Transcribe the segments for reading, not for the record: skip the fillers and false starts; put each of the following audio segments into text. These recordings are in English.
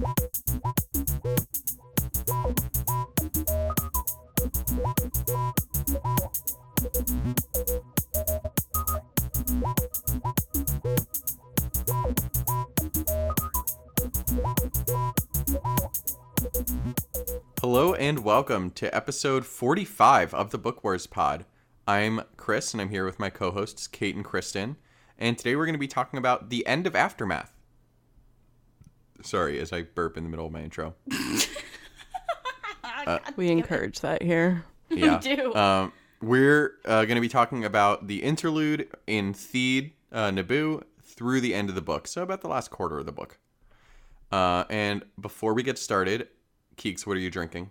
Hello and welcome to episode 45 of the Book Wars Pod. I'm Chris and I'm here with my co-hosts Kate and Kristen, and today we're going to be talking about the end of Aftermath. Sorry, as I burp in the middle of my intro. We encourage that here. Yeah. We do. We're going to be talking about the interlude in Theed, Naboo, through the end of the book, so about the last quarter of the book. And before we get started, Keeks, what are you drinking?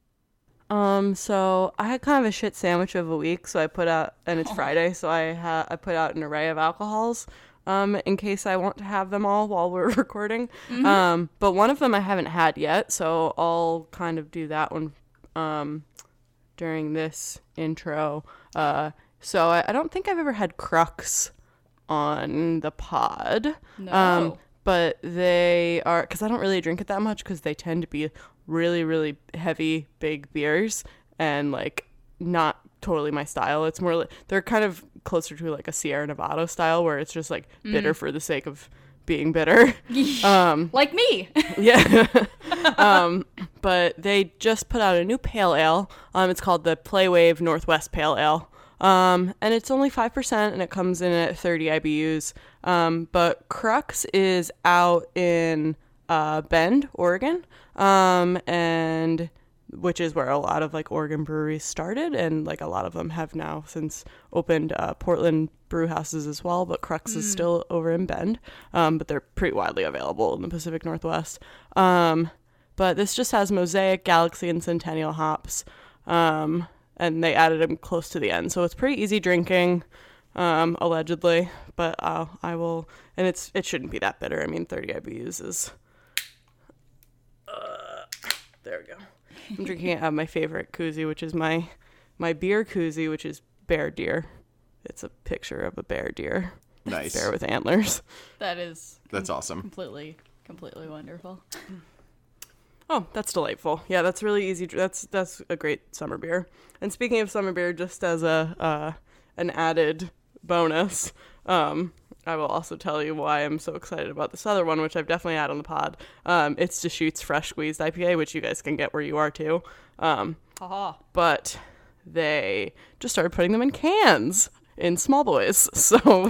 So I had kind of a shit sandwich of a week, so I put out, and it's Friday, so I put out an array of alcohols, in case I want to have them all while we're recording. Mm-hmm. But one of them I haven't had yet, so I'll kind of do that one, during this intro. So I don't think I've ever had Crux on the pod. No. But they are, because I don't really drink it that much, because they tend to be really, really heavy, big beers, and like not totally my style. It's more like, they're kind of closer to like a Sierra Nevada style, where it's just like bitter for the sake of being bitter. Like me. Yeah. But they just put out a new pale ale. It's called the Playwave Northwest Pale Ale. And it's only 5%, and it comes in at 30 IBUs. But Crux is out in Bend, Oregon, and which is where a lot of like Oregon breweries started, and like a lot of them have now since opened Portland brew houses as well. But Crux is still over in Bend, but they're pretty widely available in the Pacific Northwest. But this just has Mosaic, Galaxy, and Centennial hops. And they added them close to the end, so it's pretty easy drinking, allegedly. But I will, and it shouldn't be that bitter. I mean, 30 IBUs is. There we go. I'm drinking it out of my favorite koozie, which is my beer koozie, which is bear deer. It's a picture of a bear deer. Nice. Bear with antlers. That's awesome. Completely wonderful. Oh, that's delightful. Yeah, that's really easy. That's a great summer beer. And speaking of summer beer, just as an added bonus, I will also tell you why I'm so excited about this other one, which I've definitely had on the pod. It's Deschutes Fresh Squeezed IPA, which you guys can get where you are too. But they just started putting them in cans in small boys. So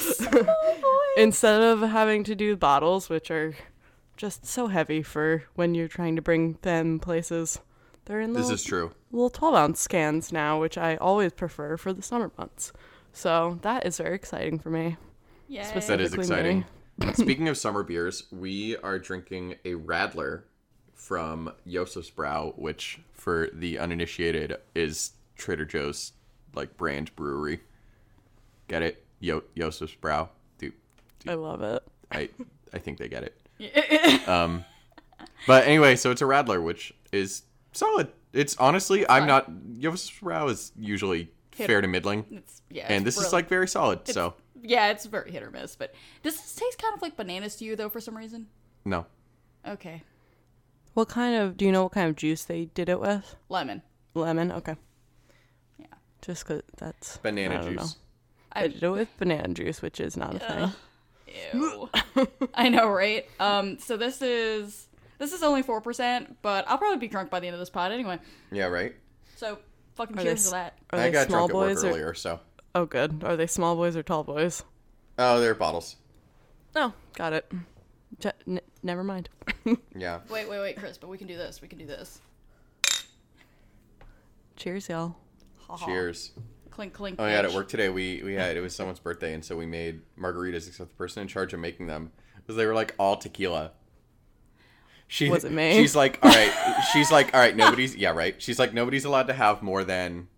instead of having to do bottles, which are just so heavy for when you're trying to bring them places, they're in This is true. little 12-ounce cans now, which I always prefer for the summer months. So that is very exciting for me. Yeah. That is Specifically exciting. Speaking of summer beers, we are drinking a Radler from Joseph's Brau, which for the uninitiated is Trader Joe's like brand brewery. Get it? Joseph's Brau. Dude, I love it. I think they get it. But anyway, so it's a Radler, which is solid. It's honestly, I'm not. Joseph's Brau is usually fair to middling, and this is like very solid. So yeah, it's very hit or miss. But does this taste kind of like bananas to you though? For some reason. no. Okay. Do you know what kind of juice they did it with? Lemon. Lemon? Okay. Yeah. Just because that's... Banana I don't juice. know. I did it with banana juice, which is not a thing. Ew. I know, right? So this is only 4%, but I'll probably be drunk by the end of this pod anyway. Yeah, right. So fucking Are cheers they to that. Are I they got small drunk at work boys or... earlier, so. Oh, good. Are they small boys or tall boys? Oh, they're bottles. Oh, got it. Never mind. Yeah. Wait, Chris, but we can do this. Cheers, y'all. Cheers. Clink, clink. Oh, yeah, at bitch. work today, it was someone's birthday, and so we made margaritas, except the person in charge of making them, because they were, like, all tequila. Was it me? She's like, all right, nobody's, yeah, right. She's like, nobody's allowed to have more than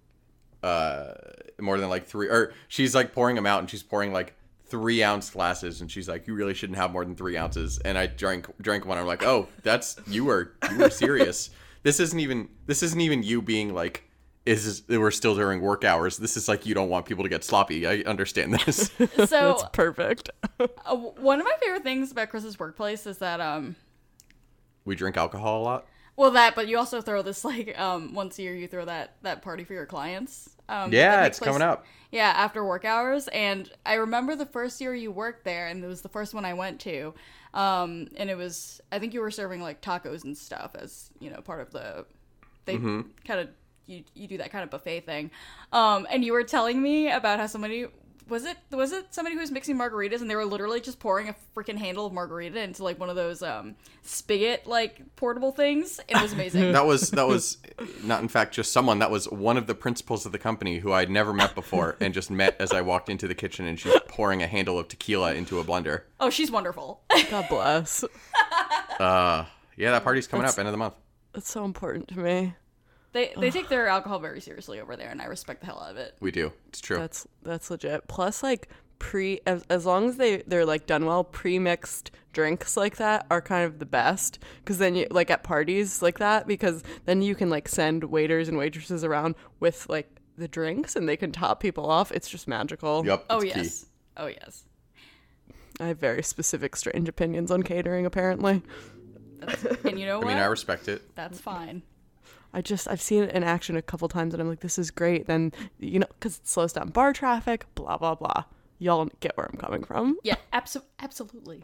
like 3, or she's, like, pouring them out, and she's pouring, like, 3-ounce glasses, and she's like, you really shouldn't have more than 3 ounces. And I drank one. I'm like, oh, you were serious. This isn't even you being like, we're still during work hours. This is like, you don't want people to get sloppy. I understand this. So That's perfect. one of my favorite things about Chris's workplace is that We drink alcohol a lot. Well, but you also throw this like once a year you throw that party for your clients. Yeah, that it's takes coming place- up. Yeah, after work hours, and I remember the first year you worked there, and it was the first one I went to, and it was I think you were serving like tacos and stuff as part of they kind of you do that kind of buffet thing, and you were telling me about how somebody. Was it somebody who was mixing margaritas and they were literally just pouring a freaking handle of margarita into like one of those spigot like portable things? It was amazing. That was not in fact just someone. That was one of the principals of the company who I'd never met before and just met as I walked into the kitchen, and she's pouring a handle of tequila into a blender. Oh, she's wonderful. God bless. Yeah, that party's coming up end of the month. That's so important to me. They take their alcohol very seriously over there, and I respect the hell out of it. We do. It's true. That's legit. Plus, like as long as they're like done well, pre-mixed drinks like that are kind of the best, because then you like at parties like that, because then you can like send waiters and waitresses around with like the drinks and they can top people off. It's just magical. Yep. Oh it's yes. Key. Oh yes. I have very specific, strange opinions on catering. Apparently, And you know I what? mean, I respect it. That's fine. I've seen it in action a couple times and I'm like, this is great. Then because it slows down bar traffic. Blah blah blah. Y'all get where I'm coming from. Yeah, absolutely.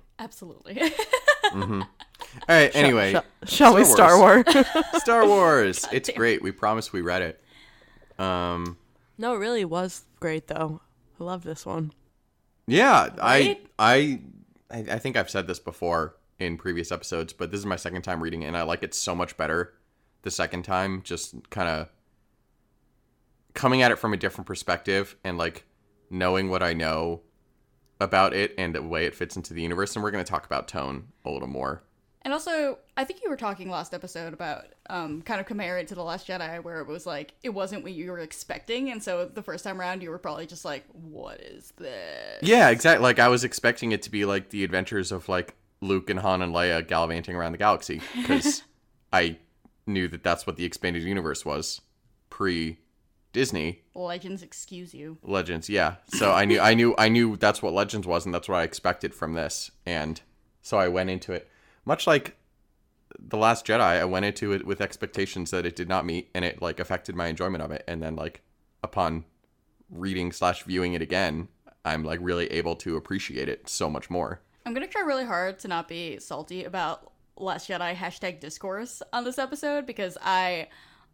All right. Anyway, Shall we Star Wars? Star Wars. It's great. We promised we read it. No, it really was great though. I love this one. Yeah, Right? I think I've said this before in previous episodes, but this is my second time reading it, and I like it so much better the second time. Just kind of coming at it from a different perspective and like knowing what I know about it and the way it fits into the universe. And we're going to talk about tone a little more. And also, I think you were talking last episode about kind of compare it to The Last Jedi, where it was like, it wasn't what you were expecting. And so the first time around, you were probably just like, what is this? Yeah, exactly. Like I was expecting it to be like the adventures of like Luke and Han and Leia gallivanting around the galaxy, because I knew that that's what the expanded universe was pre-Disney. Legends excuse you. Legends, yeah. So I knew that's what Legends was, and that's what I expected from this. And so I went into it much like The Last Jedi. I went into it with expectations that it did not meet, and it like affected my enjoyment of it. And then like upon reading/viewing it again, I'm like really able to appreciate it so much more. I'm going to try really hard to not be salty about Last Jedi #discourse on this episode, because I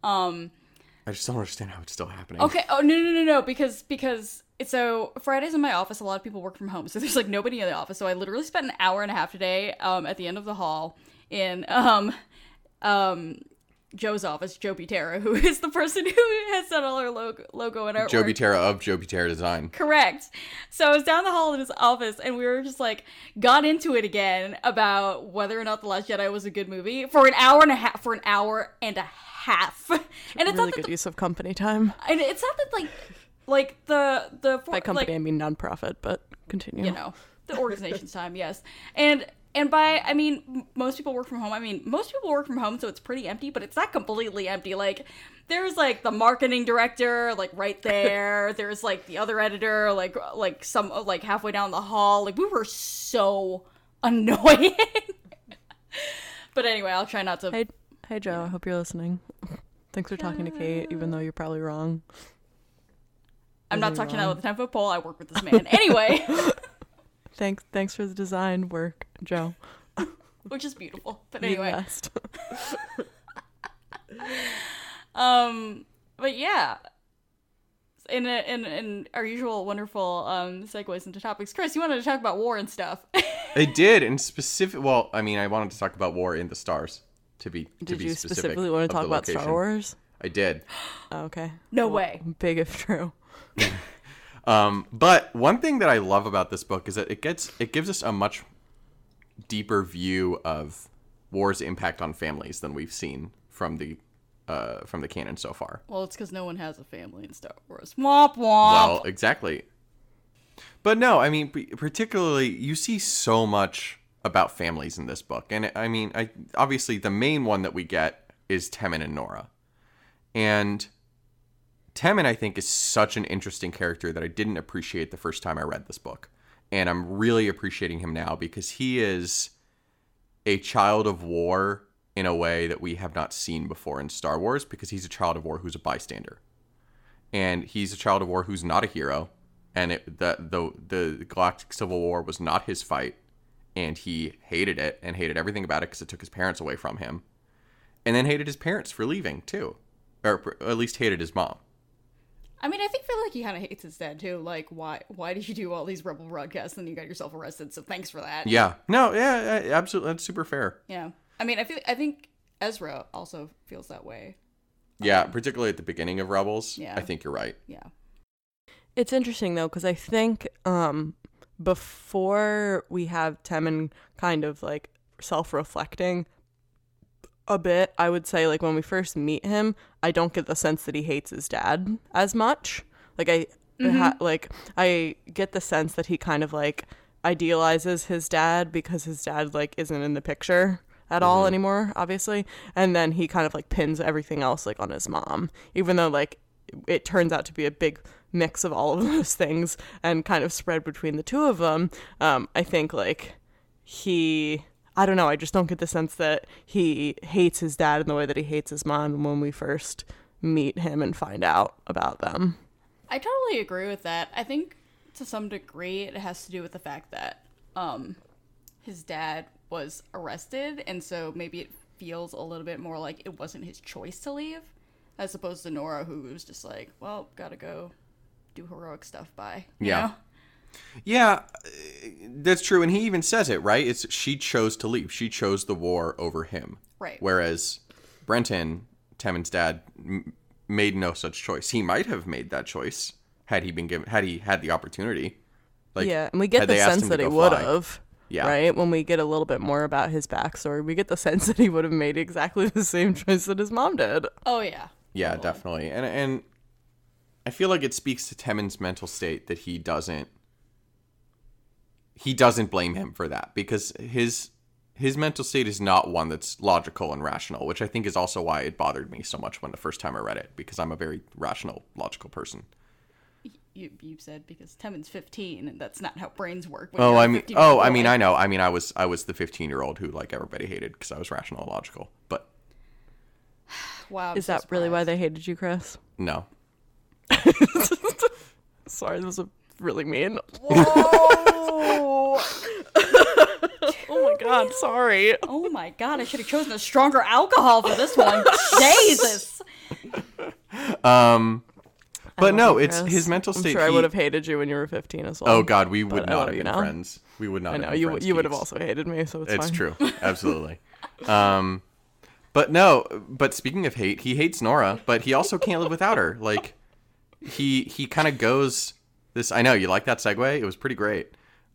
just don't understand how it's still happening. Okay. Oh no. Because so Fridays in my office, a lot of people work from home, so there's like nobody in the office. So I literally spent an hour and a half today at the end of the hall in Joe's office, Joe Butera, who is the person who has done all our logo and artwork. Joe Butera of Joe Butera Design. Correct. So I was down the hall in his office, and we were just like got into it again about whether or not The Last Jedi was a good movie for an hour and a half. And it's Really not good that use of company time. and it's not that like the By company, like, I mean nonprofit, but continue. the organization's time, yes. And by, I mean, most people work from home. I mean, most people work from home, so it's pretty empty, but it's not completely empty. Like, there's, like, the marketing director, like, right there. There's, like, the other editor, like halfway down the hall. Like, we were so annoying. But anyway, I'll try not to... Hey, Joe, I hope you're listening. Thanks for talking to Kate, even though you're probably wrong. I'm not talking out with a 10-foot pole. I work with this man. Anyway... Thanks for the design work, Joe. Which is beautiful. But You're the anyway. best. But yeah. In our usual wonderful segues into topics. Chris, you wanted to talk about war and stuff. I did, and specific. Well, I mean, I wanted to talk about War in the Stars. Did you specifically want to talk about Star Wars? I did. Oh, okay. No way. Big if true. But one thing that I love about this book is that it gives us a much deeper view of war's impact on families than we've seen from the canon so far. Well, it's because no one has a family in Star Wars. Womp womp. Well, exactly. But no, I mean, particularly, you see so much about families in this book. And I mean, obviously the main one that we get is Temmin and Nora. And Temmin, I think, is such an interesting character that I didn't appreciate the first time I read this book. And I'm really appreciating him now because he is a child of war in a way that we have not seen before in Star Wars, because he's a child of war who's a bystander. And he's a child of war who's not a hero. And the Galactic Civil War was not his fight. And he hated it and hated everything about it because it took his parents away from him. And then hated his parents for leaving, too. Or at least hated his mom. I mean, I feel like he kind of hates his dad, too. Like, why did you do all these rebel broadcasts and you got yourself arrested? So thanks for that. Yeah. No, yeah, absolutely. That's super fair. Yeah. I mean, I think Ezra also feels that way. Yeah, particularly at the beginning of Rebels. Yeah. I think you're right. Yeah. It's interesting, though, because I think before we have Temmin kind of, like, self-reflecting a bit, I would say, like, when we first meet him, I don't get the sense that he hates his dad as much. Like, I get the sense that he kind of, like, idealizes his dad because his dad, like, isn't in the picture at all anymore, obviously. And then he kind of, like, pins everything else, like, on his mom, even though, like, it turns out to be a big mix of all of those things and kind of spread between the two of them. I think, like, I don't know, I just don't get the sense that he hates his dad in the way that he hates his mom when we first meet him and find out about them. I totally agree with that. I think to some degree it has to do with the fact that his dad was arrested, and so maybe it feels a little bit more like it wasn't his choice to leave, as opposed to Nora, who was just like, well, gotta go do heroic stuff, bye. You know? Yeah, that's true. And he even says it, right? It's she chose to leave. She chose the war over him. Right. Whereas Brenton, Temmin's dad, made no such choice. He might have made that choice had he had the opportunity. Like, yeah, and we get the sense that he would have. Yeah. Right? When we get a little bit more about his backstory, we get the sense that he would have made exactly the same choice that his mom did. Oh, yeah. Yeah, definitely. And I feel like it speaks to Temmin's mental state that he doesn't blame him for that, because his mental state is not one that's logical and rational, which I think is also why it bothered me so much when the first time I read it, because I'm a very rational, logical person. You said because Temmin's 15, and that's not how brains work. I mean, I know. I mean, I was the 15-year-old who, like, everybody hated because I was rational and logical. But wow, is that really why they hated you, Chris? No. Sorry, that was really mean. Whoa! Oh my god, sorry. Oh my god, I should have chosen a stronger alcohol for this one. Jesus. But no, it's his mental state. I'm sure I would have hated you when you were 15 as well. Oh God, we would not have been friends. We would not. I know have been friends, you would have also hated me, so it's fine. It's true, absolutely. But speaking of hate, he hates Nora, but he also can't live without her. Like, he kind of goes this. I know you like that segue. It was pretty great.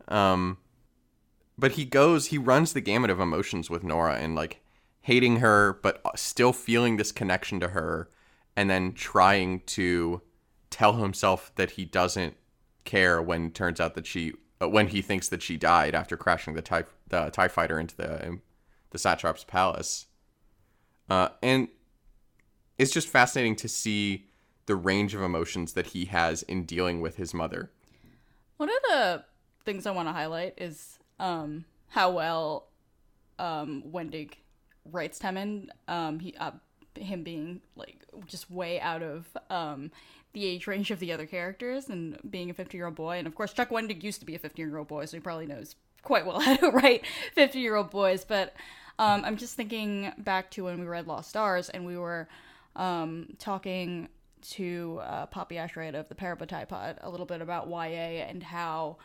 But he runs the gamut of emotions with Nora, and like hating her, but still feeling this connection to her, and then trying to tell himself that he doesn't care when it turns out that when he thinks that she died after crashing the TIE fighter into the Satrap's palace. And it's just fascinating to see the range of emotions that he has in dealing with his mother. One of the things I want to highlight is how well Wendig writes Temmin. Him being like just way out of the age range of the other characters and being a 50-year-old boy. And of course, Chuck Wendig used to be a 15-year-old boy, so he probably knows quite well how to write 50-year-old boys. But I'm just thinking back to when we read Lost Stars and we were talking to Poppy Ashray of the Parabatai Pod a little bit about YA and how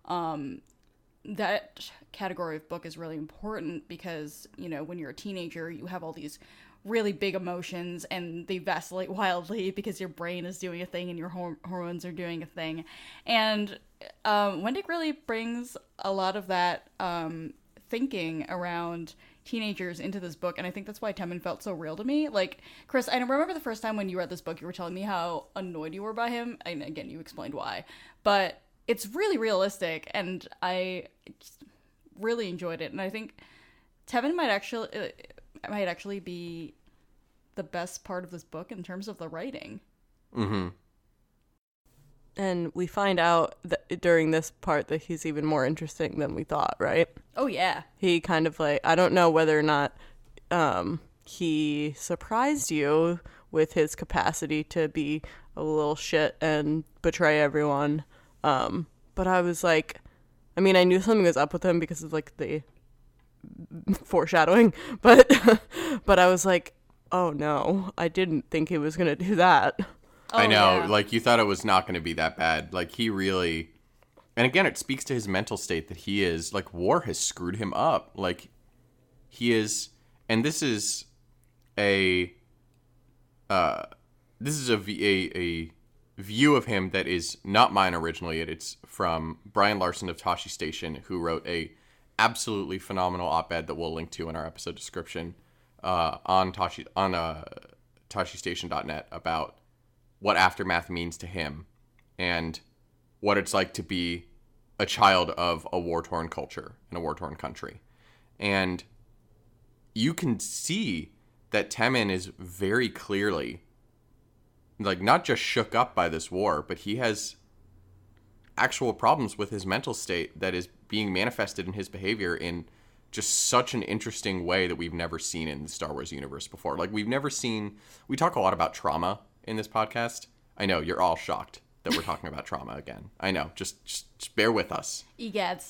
that category of book is really important because, you know, when you're a teenager, you have all these really big emotions and they vacillate wildly because your brain is doing a thing and your hormones are doing a thing. And Wendig really brings a lot of that thinking around teenagers into this book, and I think that's why Temmin felt so real to me. Like, Chris, I remember the first time when you read this book, you were telling me how annoyed you were by him, and again, you explained why, but it's really realistic, and I really enjoyed it, and I think Temmin might actually be the best part of this book in terms of the writing. Mm-hmm. And we find out that during this part that he's even more interesting than we thought, right? Oh, yeah. He kind of like, I don't know whether or not he surprised you with his capacity to be a little shit and betray everyone. But I was like, I mean, I knew something was up with him because of like the foreshadowing, but but I was like, oh no, I didn't think he was gonna do that. I know, yeah. like, you thought it was not going to be that bad. Like, he really... And again, it speaks to his mental state that he is... Like, war has screwed him up. Like, he is... And this is a... This is a view of him that is not mine originally. It's from Brian Larson of Tashi Station, who wrote a absolutely phenomenal op-ed that we'll link to in our episode description on TashiStation.net about what Aftermath means to him and what it's like to be a child of a war-torn culture in a war-torn country. And you can see that Temmin is very clearly, like, not just shook up by this war, but he has actual problems with his mental state that is being manifested in his behavior in just such an interesting way that we've never seen in the Star Wars universe before. Like, we've never seen... We talk a lot about trauma in this podcast. I know, you're all shocked that we're talking about trauma again. I know, just bear with us. Egads.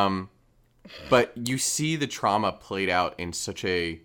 But you see the trauma played out in such a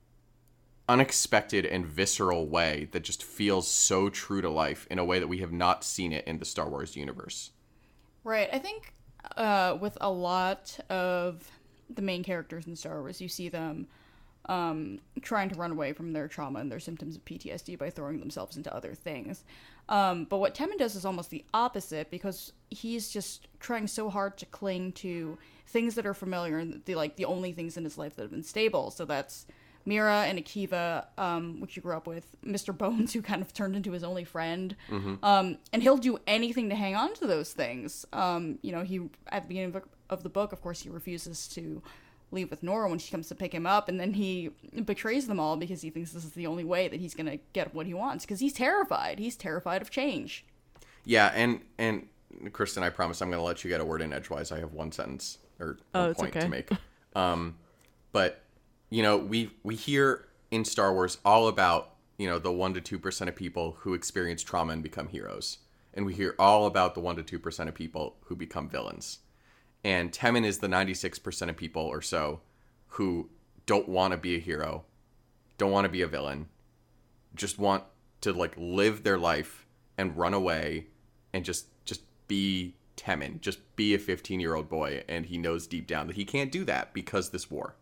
unexpected and visceral way that just feels so true to life in a way that we have not seen it in the Star Wars universe. Right. I think with a lot of the main characters in Star Wars, you see them trying to run away from their trauma and their symptoms of PTSD by throwing themselves into other things. But what Temmin does is almost the opposite, because he's just trying so hard to cling to things that are familiar and the only things in his life that have been stable. So that's Mira and Akiva, which you grew up with, Mr. Bones, who kind of turned into his only friend. And he'll do anything to hang on to those things. He at the beginning of the book, of course, he refuses to leave with Nora when she comes to pick him up, and then he betrays them all because he thinks this is the only way that he's going to get what he wants, because he's terrified. He's terrified of change. Yeah, and Kristen, I promise I'm going to let you get a word in edgewise. I have one sentence or one point to make. But we hear in Star Wars all about, the 1% to 2% of people who experience trauma and become heroes. And we hear all about the 1% to 2% of people who become villains. And Temmin is the 96% of people or so who don't want to be a hero, don't want to be a villain, just want to live their life and run away and just be Temmin, just be a 15-year-old boy. And he knows deep down that he can't do that because this war.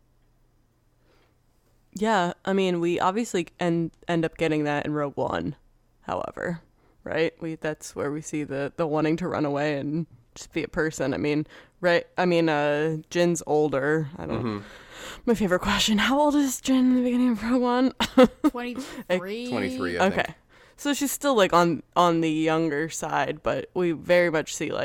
Yeah, I mean, we obviously end up getting that in Rogue One, however, right? That's where we see the wanting to run away and just be a person. I mean, right? I mean, Jin's older. I don't know. My favorite question, how old is Jin in the beginning of Rogue One? 23? 23, I think. Okay. So she's still, on the younger side, but we very much see,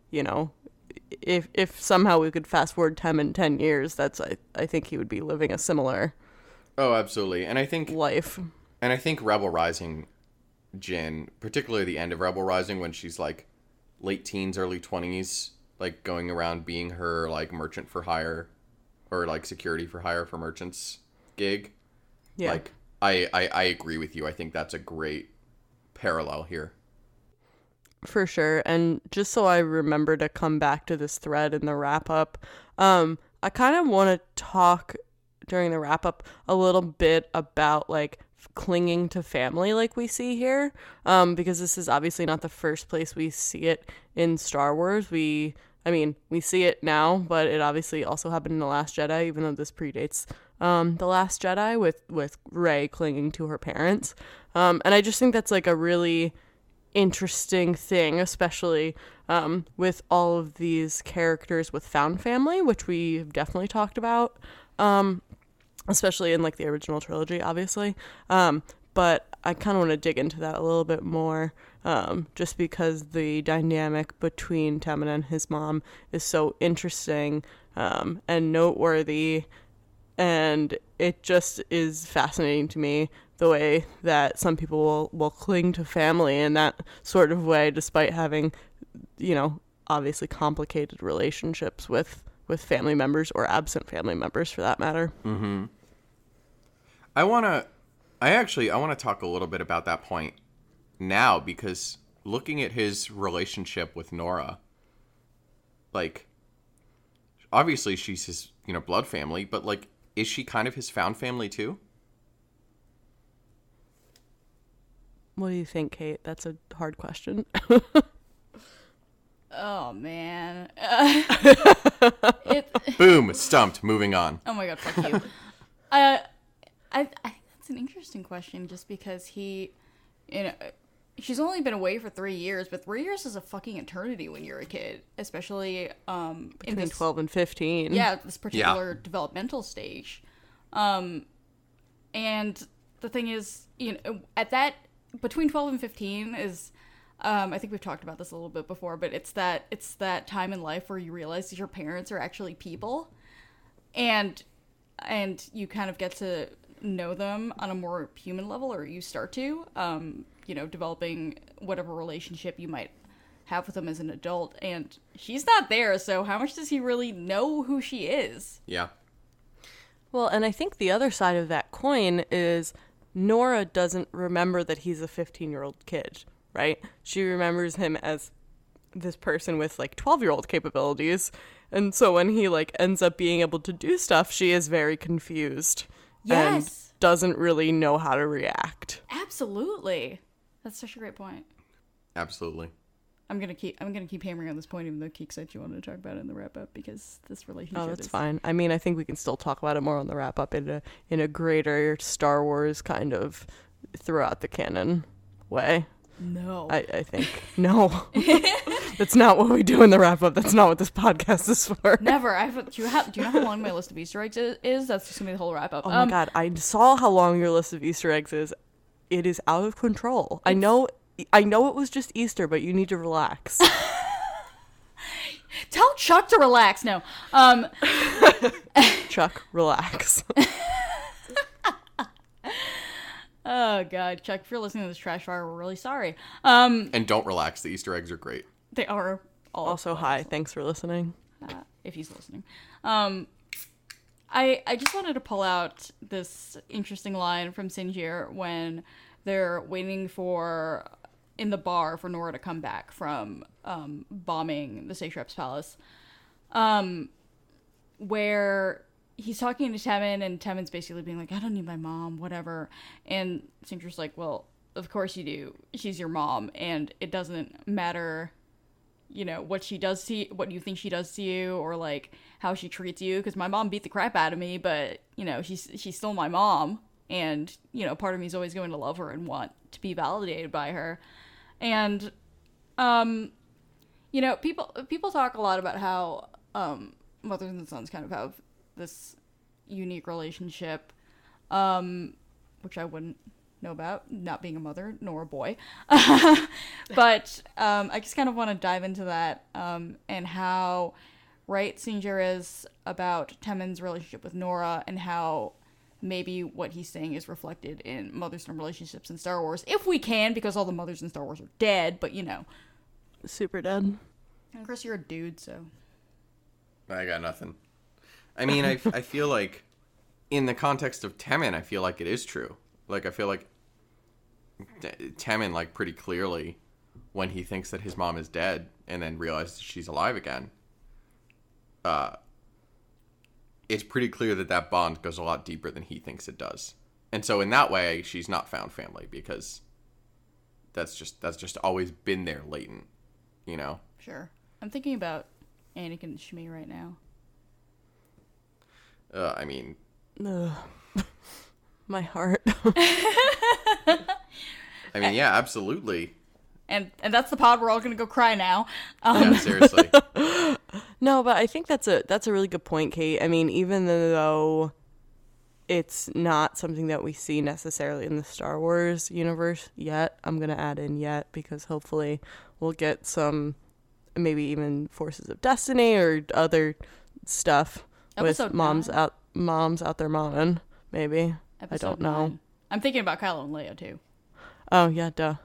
if somehow we could fast forward Temmin 10 years, I think he would be living a similar... Oh, absolutely. And I think... life. And I think Rebel Rising Jin, particularly the end of Rebel Rising when she's, late teens, early 20s, going around being her, merchant for hire or, security for hire for merchants gig. Yeah. I agree with you. I think that's a great parallel here. For sure. And just so I remember to come back to this thread in the wrap-up, I kind of want to talk during the wrap-up a little bit about, clinging to family like we see here, because this is obviously not the first place we see it in Star Wars. We see it now, but it obviously also happened in The Last Jedi, even though this predates The Last Jedi with Rey clinging to her parents. And I just think that's a really interesting thing, especially with all of these characters with found family, which we've definitely talked about, especially in the original trilogy, obviously. But I kind of want to dig into that a little bit more, just because the dynamic between Temmin and his mom is so interesting and noteworthy, and it just is fascinating to me the way that some people will cling to family in that sort of way, despite having, obviously complicated relationships with family members or absent family members for that matter. Mm-hmm. I want to talk a little bit about that point now, because looking at his relationship with Nora, like, obviously she's his, blood family, but, like, is she kind of his found family too? What do you think, Kate? That's a hard question. Oh man. Boom, stumped. Moving on. Oh my god, fuck you. I think that's an interesting question, just because he's only been away for 3 years, but 3 years is a fucking eternity when you're a kid, especially Between 12 and 15. Yeah, this particular developmental stage. And the thing is, at that, between 12 and 15 is, I think we've talked about this a little bit before, but it's that time in life where you realize that your parents are actually people, and you kind of get to know them on a more human level, or you start to, developing whatever relationship you might have with them as an adult. And she's not there, so how much does he really know who she is? Yeah. Well, and I think the other side of that coin is Nora doesn't remember that he's a 15-year-old kid, right? She remembers him as this person with, like, 12-year-old capabilities. And so when he, like, ends up being able to do stuff, she is very confused. Yes. And doesn't really know how to react. Absolutely. That's such a great point. Absolutely. I'm gonna keep hammering on this point, even though Keek said you wanted to talk about it in the wrap up, because this relationship. Oh, that's fine. I mean, I think we can still talk about it more on the wrap up in a greater Star Wars kind of throughout the canon way. No. I think no. That's not what we do in the wrap up. That's not what this podcast is for. Never. Do you know how long my list of Easter eggs is? That's just gonna be the whole wrap up. Oh my god, I saw how long your list of Easter eggs is. It is out of control. I know it was just Easter, but you need to relax. Tell Chuck to relax. No. Chuck, relax. Oh god, Chuck, if you're listening to this trash fire, we're really sorry. And don't relax. The Easter eggs are great. They are Also, hi. Thanks for listening. if he's listening. I just wanted to pull out this interesting line from Sinjir when they're waiting in the bar for Nora to come back from bombing the Satrap's palace, where he's talking to Temmin, and Temmin's basically being like, I don't need my mom, whatever. And Sinjir's like, well, of course you do. She's your mom, and it doesn't matter, what she does to you, what you think she does to you, or like how she treats you, because my mom beat the crap out of me, but she's still my mom, and part of me is always going to love her and want to be validated by her. And people talk a lot about how mothers and sons kind of have this unique relationship, which I wouldn't know about, not being a mother nor a boy. But I just kind of want to dive into that, and how right Sinjir is about Temmin's relationship with Nora, and how maybe what he's saying is reflected in mother-son relationships in Star Wars, if we can, because all the mothers in Star Wars are dead, but Super dead. And Chris, you're a dude, so. I got nothing. I mean, I feel like in the context of Temmin, I feel like it is true. Like, I feel like Temmin, like, pretty clearly, when he thinks that his mom is dead and then realizes she's alive again, it's pretty clear that bond goes a lot deeper than he thinks it does. And so in that way, she's not found family, because that's just always been there latent, Sure. I'm thinking about Anakin and Shmi right now. I mean... Ugh. My heart. I mean, yeah, absolutely. And that's the pod. We're all gonna go cry now. Yeah, seriously. No, but I think that's a really good point, Kate. I mean, even though it's not something that we see necessarily in the Star Wars universe yet, I'm going to add in yet, because hopefully we'll get some, maybe even Forces of Destiny or other stuff Episode with moms out there momming, maybe. I don't know. 9. I'm thinking about Kylo and Leia too. Oh, yeah, duh.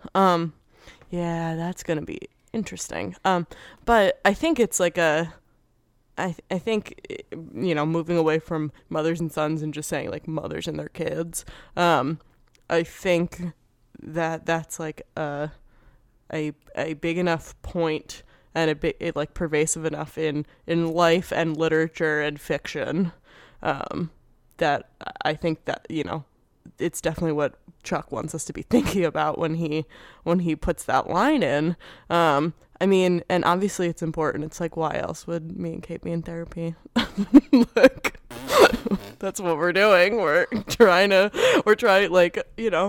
Yeah, that's going to be interesting. But I think it's like I think, moving away from mothers and sons and just saying like mothers and their kids, I think that that's like a big enough point and like pervasive enough in life and literature and fiction, that I think that, it's definitely what Chuck wants us to be thinking about when he puts that line in. I mean, and obviously it's important. It's like, why else would me and Kate be in therapy? Like, that's what we're doing. We're trying like,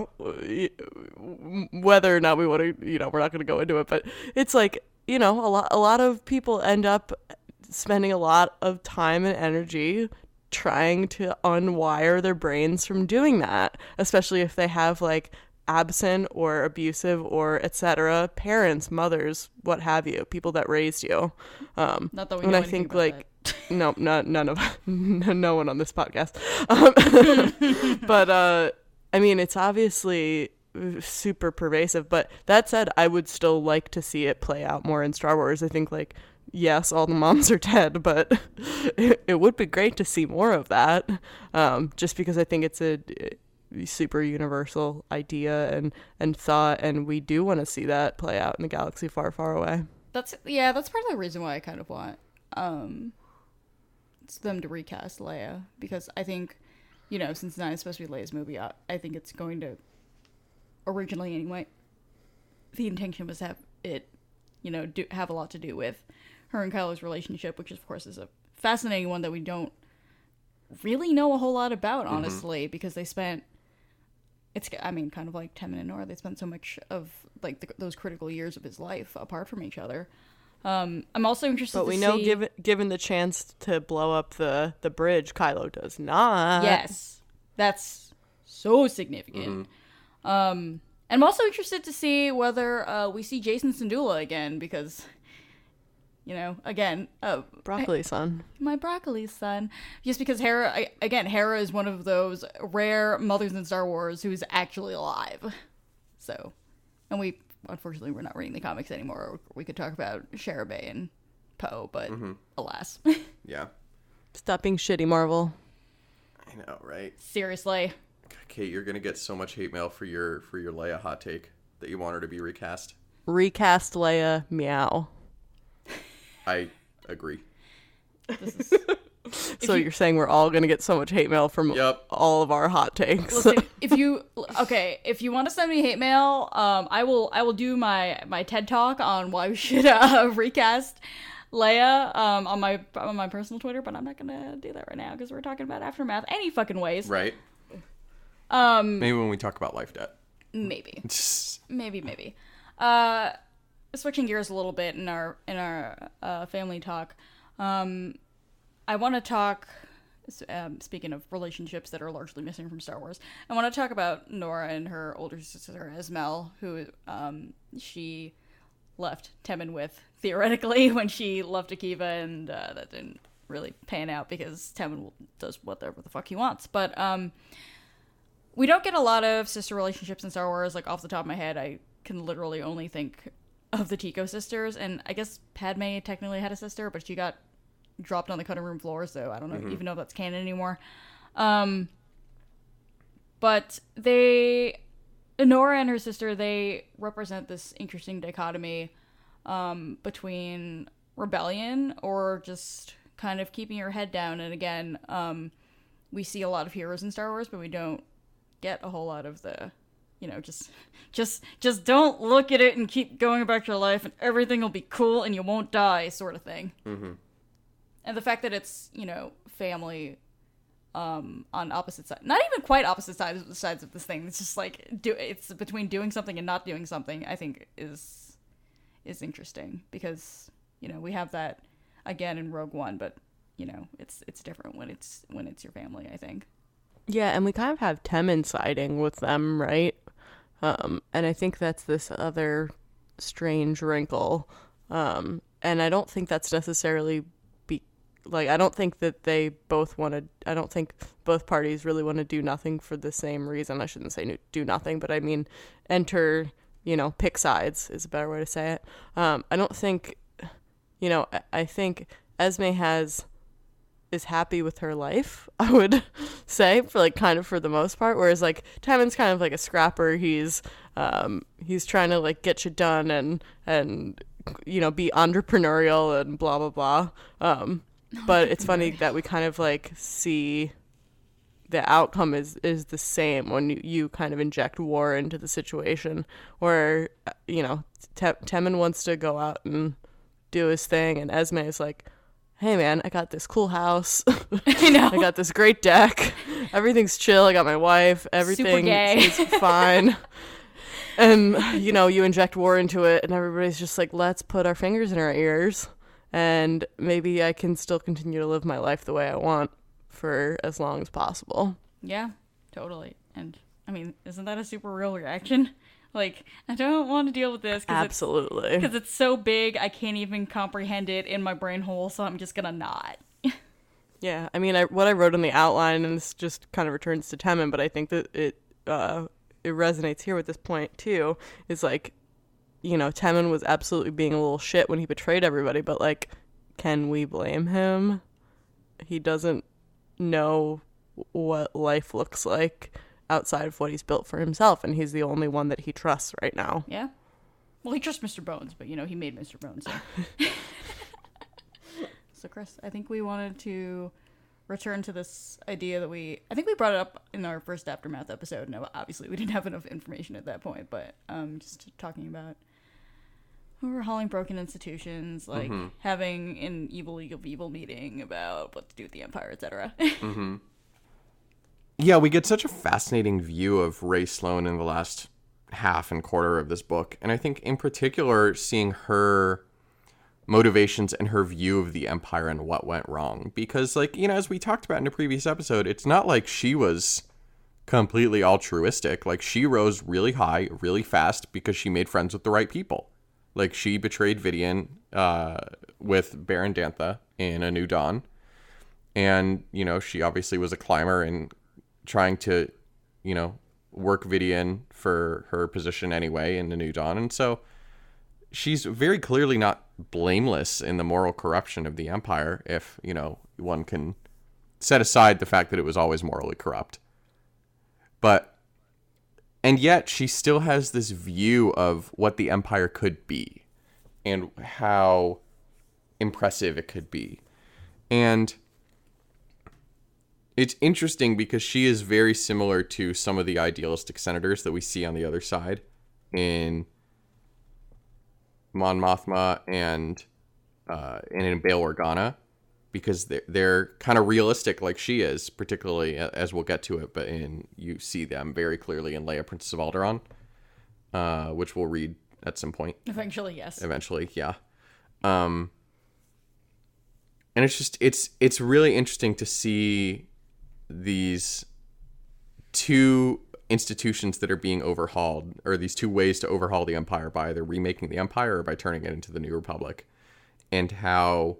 whether or not we want to, we're not going to go into it, but it's like, a lot of people end up spending a lot of time and energy trying to unwire their brains from doing that, especially if they have like absent or abusive or etc. parents, mothers, what have you, people that raised you. Not that we know and I anything think about like that. no, none of no one on this podcast. But I mean, it's obviously super pervasive. But that said, I would still like to see it play out more in Star Wars. I think like, yes, all the moms are dead, but it would be great to see more of that. Just because I think it's a super universal idea and thought, and we do want to see that play out in the galaxy far, far away. That's part of the reason why I kind of want it's them to recast Leia, because I think, since it's not supposed to be Leia's movie, I think it's going to, originally anyway, the intention was to have it, have a lot to do with her and Kylo's relationship, which of course is a fascinating one that we don't really know a whole lot about, honestly, because they spent, kind of like Temmin and Nora, they spent so much of like those critical years of his life apart from each other. I'm also interested but to we see... know given the chance to blow up the bridge, Kylo does not. Yes, that's so significant. And I'm also interested to see whether we see Jason Syndulla again, because again, broccoli son, my broccoli son, just because Hera is one of those rare mothers in Star Wars who's actually alive. So, and unfortunately we're not reading the comics anymore. We could talk about Shara and Poe, but alas. Yeah. Stop being shitty, Marvel. I know, right? Seriously. Kate, you're gonna get so much hate mail for your Leia hot take that you want her to be recast. Recast Leia, meow. I agree. So you're saying we're all going to get so much hate mail from all of our hot takes. Listen, if you want to send me hate mail, I will do my TED talk on why we should recast Leia on my personal Twitter, but I'm not gonna do that right now because we're talking about Aftermath any fucking ways. Right. Maybe when we talk about Life Debt. Maybe. Switching gears a little bit in our family talk, I want to talk. Speaking of relationships that are largely missing from Star Wars, I want to talk about Nora and her older sister Esmel, who she left Temmin with theoretically when she left Akiva, and that didn't really pan out because Temmin does whatever the fuck he wants. But we don't get a lot of sister relationships in Star Wars. Like off the top of my head, I can literally only think of the Tico sisters, and I guess Padme technically had a sister, but she got dropped on the cutting room floor, so I don't know even know if that's canon anymore. But Nora and her sister, they represent this interesting dichotomy between rebellion or just kind of keeping your head down. And again, we see a lot of heroes in Star Wars, but we don't get a whole lot of the, just don't look at it and keep going about your life and everything will be cool and you won't die sort of thing. Mm-hmm. And the fact that it's, family on opposite sides, not even quite opposite sides of this thing. It's just like, it's between doing something and not doing something, I think is interesting because, we have that again in Rogue One, but, it's different when it's your family, I think. Yeah, and we kind of have Temmin siding with them, right? And I think that's this other strange wrinkle. And I don't think that's necessarily I don't think that they both I don't think both parties really want to do nothing for the same reason. I shouldn't say do nothing, but I mean, pick sides is a better way to say it. I don't think, I think Esme is happy with her life, I would say, for like kind of for the most part, whereas like Timon's kind of like a scrapper. He's trying to like get shit done and you know, be entrepreneurial and blah blah blah. But it's funny that we kind of like see the outcome is the same when you kind of inject war into the situation, where you know, Temmin wants to go out and do his thing, and Esme is like, hey man, I got this cool house. I know. I got this great deck. Everything's chill. I got my wife. Everything is fine. And, you know, you inject war into it, and everybody's just like, let's put our fingers in our ears, and maybe I can still continue to live my life the way I want for as long as possible. Yeah, totally. And, I mean, isn't that a super real reaction? Like, I don't want to deal with this. Absolutely. Because it's so big, I can't even comprehend it in my brain hole, so I'm just going to not. Yeah, I mean, what I wrote in the outline, and this just kind of returns to Temmin, but I think that it resonates here with this point, too, is like, you know, Temmin was absolutely being a little shit when he betrayed everybody, but, like, can we blame him? He doesn't know what life looks like outside of what he's built for himself, and he's the only one that he trusts right now. Yeah. Well, he trusts Mr. Bones, but, you know, he made Mr. Bones, so. So, Chris, I think we wanted to return to this idea that I think we brought it up in our first Aftermath episode. No, obviously we didn't have enough information at that point, but just talking about overhauling broken institutions, like having an evil League of Evil meeting about what to do with the Empire, etc. Yeah, we get such a fascinating view of Ray Sloan in the last half and quarter of this book. And I think in particular, seeing her motivations and her view of the Empire and what went wrong. Because, like, you know, as we talked about in a previous episode, it's not like she was completely altruistic. Like, she rose really high, really fast because she made friends with the right people. Like, she betrayed Vidian with Baron Dantha in A New Dawn. And, you know, she obviously was a climber and trying to, you know, work Vidian for her position anyway in The New Dawn. And so she's very clearly not blameless in the moral corruption of the Empire, if, you know, one can set aside the fact that it was always morally corrupt. But, and yet she still has this view of what the Empire could be and how impressive it could be. And it's interesting because she is very similar to some of the idealistic senators that we see on the other side in Mon Mothma and in Bail Organa, because they're kind of realistic like she is, particularly as we'll get to it, but you see them very clearly in Leia, Princess of Alderaan, which we'll read at some point. Eventually, yes. Eventually, yeah. And it's just, it's really interesting to see these two institutions that are being overhauled, or these two ways to overhaul the Empire, by either remaking the Empire or by turning it into the New Republic, and how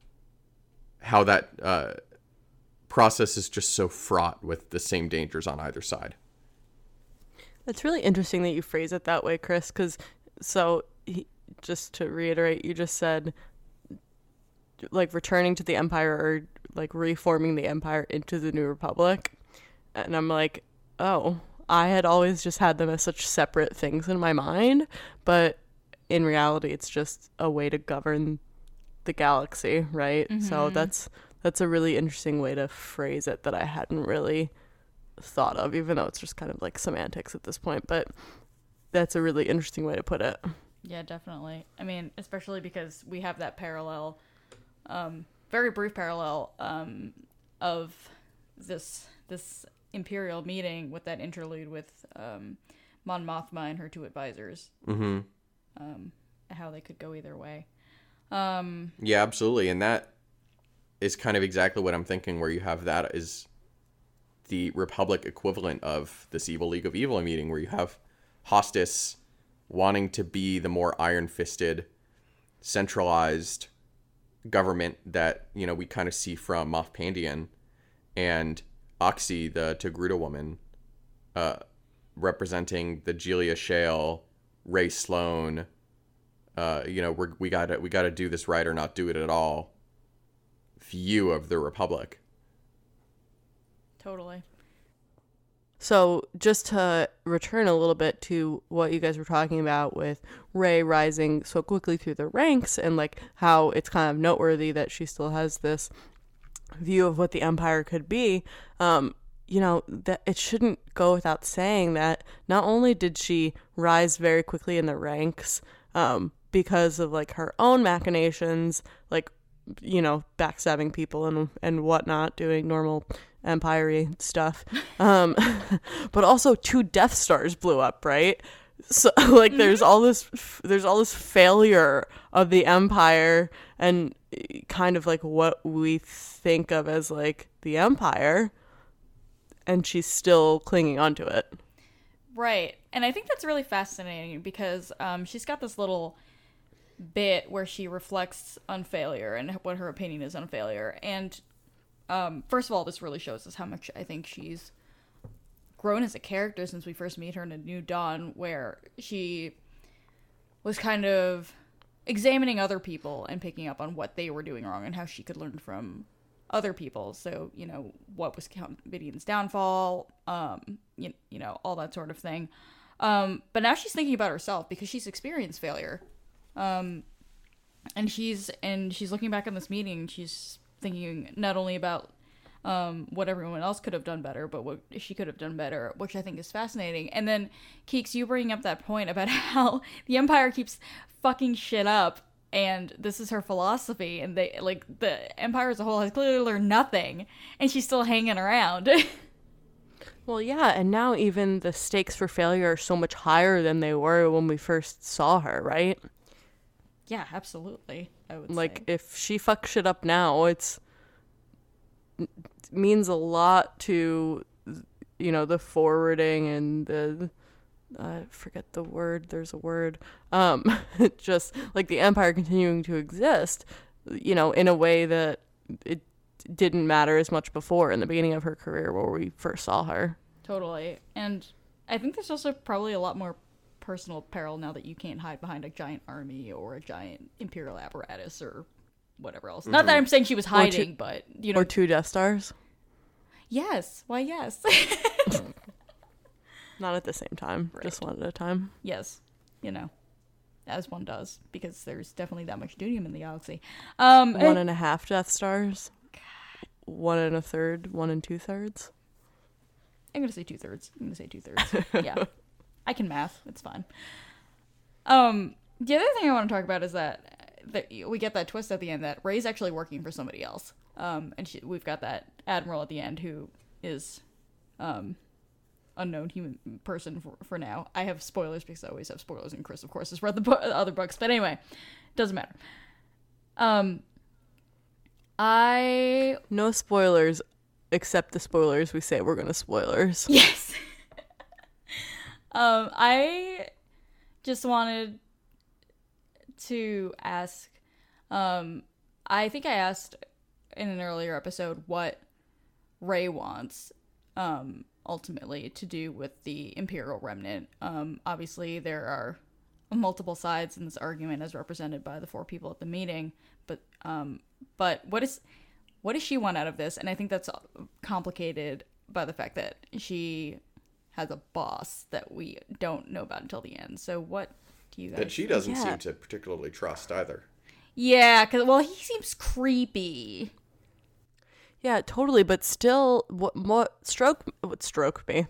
that process is just so fraught with the same dangers on either side. It's really interesting that you phrase it that way, Chris, because just to reiterate, you just said like returning to the Empire or like reforming the Empire into the New Republic. And I'm like, oh, I had always just had them as such separate things in my mind, but in reality, it's just a way to govern the galaxy, right? Mm-hmm. So that's a really interesting way to phrase it that I hadn't really thought of, even though it's just kind of like semantics at this point, but that's a really interesting way to put it. Yeah, definitely. I mean, especially because we have that parallel, very brief parallel, of this Imperial meeting with that interlude with Mon Mothma and her two advisors. Mm-hmm. How they could go either way. Yeah, absolutely. And that is kind of exactly what I'm thinking, where you have that is the Republic equivalent of this evil League of Evil meeting, where you have Hostis wanting to be the more iron-fisted, centralized government that, you know, we kind of see from Moff Pandian, and Oxy, the Togruta woman, representing the Gelia Shale, Ray Sloan, you know, we gotta do this right or not do it at all view of the Republic. Totally. So just to return a little bit to what you guys were talking about with Rey rising so quickly through the ranks and like how it's kind of noteworthy that she still has this view of what the Empire could be, you know, that it shouldn't go without saying that not only did she rise very quickly in the ranks because of like her own machinations, like, you know, backstabbing people and whatnot, doing normal Empire-y stuff, but also 2 Death Stars blew up, right? So like there's all this failure of the Empire and kind of like what we think of as like the Empire, and she's still clinging onto it. Right. And I think that's really fascinating because she's got this little bit where she reflects on failure and what her opinion is on failure. And first of all, this really shows us how much I think she's grown as a character since we first meet her in A New Dawn, where she was kind of examining other people and picking up on what they were doing wrong and how she could learn from other people. So, you know, what was Count Vidian's downfall, you know, all that sort of thing. But now she's thinking about herself because she's experienced failure. And she's looking back on this meeting, she's thinking not only about what everyone else could have done better, but what she could have done better, which I think is fascinating. And then, Keeks, you bringing up that point about how the Empire keeps fucking shit up, and this is her philosophy, and they, like, the Empire as a whole has clearly learned nothing, and she's still hanging around. Well, yeah, and now even the stakes for failure are so much higher than they were when we first saw her, right? Yeah, absolutely, I would like, say. if she fucks shit up now, it means a lot to, you know, the forwarding and the, I forget the word, there's a word, just, like, the Empire continuing to exist, you know, in a way that it didn't matter as much before in the beginning of her career where we first saw her. Totally. And I think there's also probably a lot more personal peril now that you can't hide behind a giant army or a giant imperial apparatus or whatever else. Mm-hmm. Not that I'm saying she was hiding, but, you know. Or 2 Death Stars. Yes. Why, yes. Not at the same time. Right. Just one at a time. Yes. You know, as one does, because there's definitely that much deuterium in the galaxy. 1.5 Death Stars. God. 1 1/3, 1 2/3. I'm going to say 2/3. Yeah. I can math. It's fine. The other thing I want to talk about is that we get that twist at the end that Rey's actually working for somebody else. And we've got that admiral at the end who is unknown human person for now. I have spoilers because I always have spoilers, and Chris, of course, has read the other books. But anyway, doesn't matter. No spoilers, except the spoilers we say we're going to spoilers. Yes. I just wanted to ask, I think I asked in an earlier episode what Rey wants, ultimately to do with the Imperial Remnant. Obviously there are multiple sides in this argument as represented by the 4 people at the meeting, but what does she want out of this? And I think that's complicated by the fact that she has a boss that we don't know about until the end. So what do you guys that she doesn't seem to particularly trust either. Yeah, because, well, he seems creepy. Yeah, totally. But still, what struck me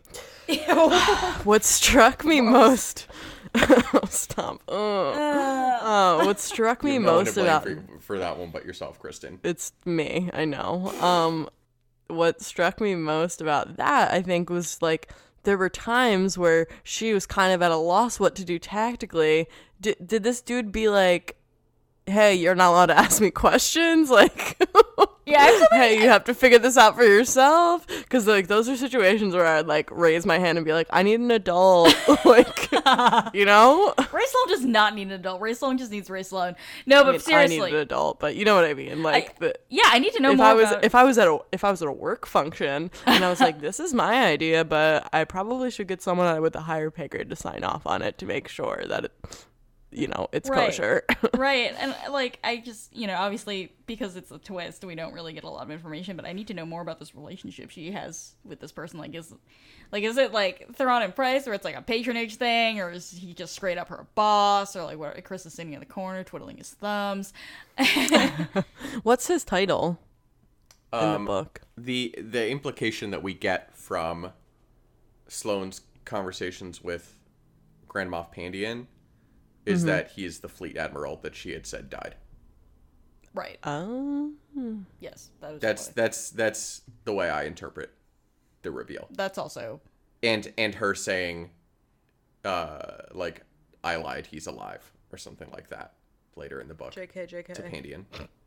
most. Stop. What struck me most about for that one, but yourself, Kristen. It's me. I know. What struck me most about that, I think, was like there were times where she was kind of at a loss what to do tactically. Did this dude be like, hey, you're not allowed to ask me questions? Like, yeah, hey, you have to figure this out for yourself? Because, like, those are situations where I'd, like, raise my hand and be like, I need an adult. Like, you know? Ray Sloan does not need an adult. Ray Sloan just needs Ray Sloan. No, but seriously. I need an adult, but you know what I mean. Like, I need to know more about... If I was at a work function and I was like, this is my idea, but I probably should get someone with a higher pay grade to sign off on it to make sure that it's Right. kosher. Right. And like I just, obviously because it's a twist, we don't really get a lot of information, but I need to know more about this relationship she has with this person. Is it like Theron and Price, where it's like a patronage thing, or is he just straight up her boss, or like what Chris is sitting in the corner twiddling his thumbs? What's his title in the book? The implication that we get from Sloane's conversations with Grand Moff Pandian is that he is the fleet admiral that she had said died. Right. Oh. Yes. That's the way I interpret the reveal. That's also. And her saying, like, I lied, he's alive, or something like that later in the book. JK. To Pandian.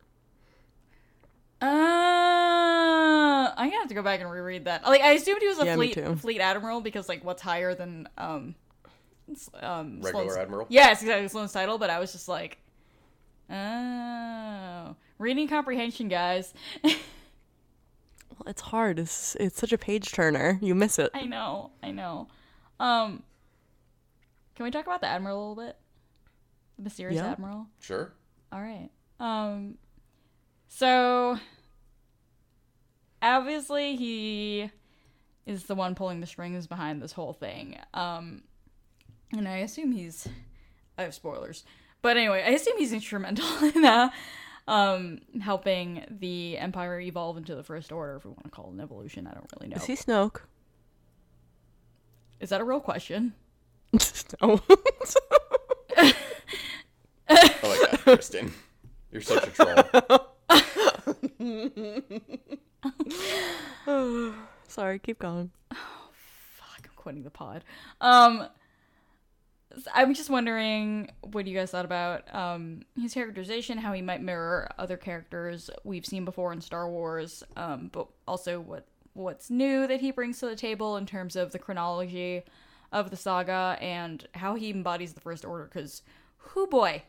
I'm gonna have to go back and reread that. Like, I assumed he was a me too. fleet admiral because, like, what's higher than Regular Sloane's, admiral? Yes, exactly, Sloane's title. But I was just like, oh, reading comprehension, guys. Well, it's hard. It's such a page turner. You miss it. I know. Can we talk about the admiral a little bit? The mysterious Yeah. admiral. Sure. All right. So obviously he is the one pulling the strings behind this whole thing. And I assume I have spoilers. But anyway, I assume he's instrumental in helping the Empire evolve into the First Order, if we want to call it an evolution. I don't really know. Is he Snoke? Is that a real question? No. Oh my god, Kristen. You're such a troll. Sorry, keep going. Fuck, I'm quitting the pod. I'm just wondering what you guys thought about his characterization, how he might mirror other characters we've seen before in Star Wars, but also what's new that he brings to the table in terms of the chronology of the saga and how he embodies the First Order. Because, whoo boy,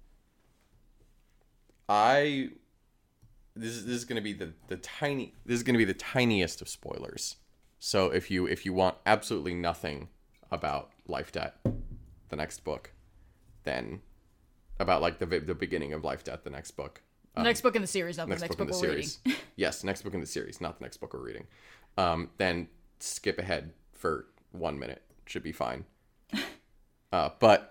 this is going to be the tiniest of spoilers. So if you want absolutely nothing about Life Debt, the next book, then about like the beginning of Life Debt, the next book. the next book in the series, not the next book we're reading. Yes, next book in the series, not the next book we're reading. Then skip ahead for 1 minute. Should be fine. But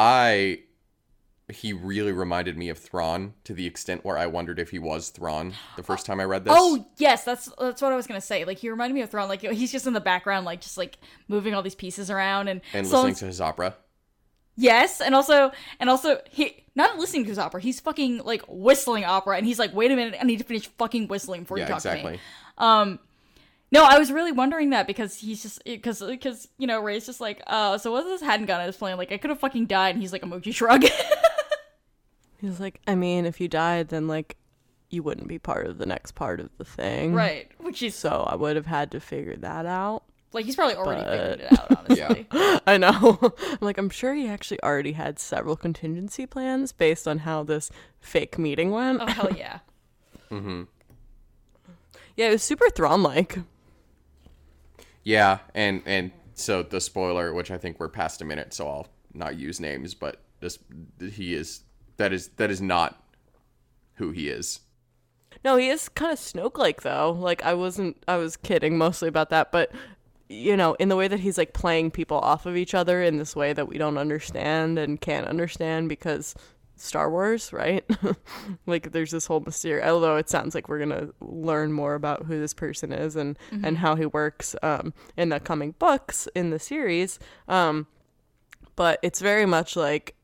he really reminded me of Thrawn to the extent where I wondered if he was Thrawn the first time I read this. Oh yes, that's what I was gonna say. Like, he reminded me of Thrawn. Like, he's just in the background, like just like moving all these pieces around and listening to his opera. Yes, and also he not listening to his opera. He's fucking like whistling opera, and he's like, "Wait a minute, I need to finish fucking whistling before you talk to me." No, I was really wondering that because he's just because Rey's just like, so what if this hadn't gone as planned? Like, I could have fucking died, and he's like emoji shrug. He's like, I mean, if you died, then like you wouldn't be part of the next part of the thing, Right? Which is so I would have had to figure that out. like he's probably already figured it out. Honestly, I know. I'm like, I'm sure he actually already had several contingency plans based on how this fake meeting went. Oh hell yeah. Mm-hmm. Yeah, it was super Thrawn-like. Yeah, and so the spoiler, which I think we're past a minute, so I'll not use names, but that is not who he is. No, he is kind of Snoke-like though. Like I was kidding mostly about that, but in the way that he's like playing people off of each other in this way that we don't understand and can't understand because Star Wars, right? Like there's this whole mystery, although it sounds like we're gonna learn more about who this person is and how he works in the coming books in the series, but it's very much like